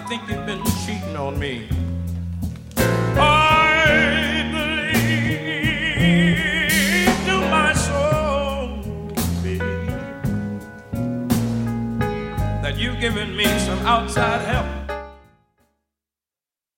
think you've been cheating on me. I believe to my soul, baby, that you've given me some outside help.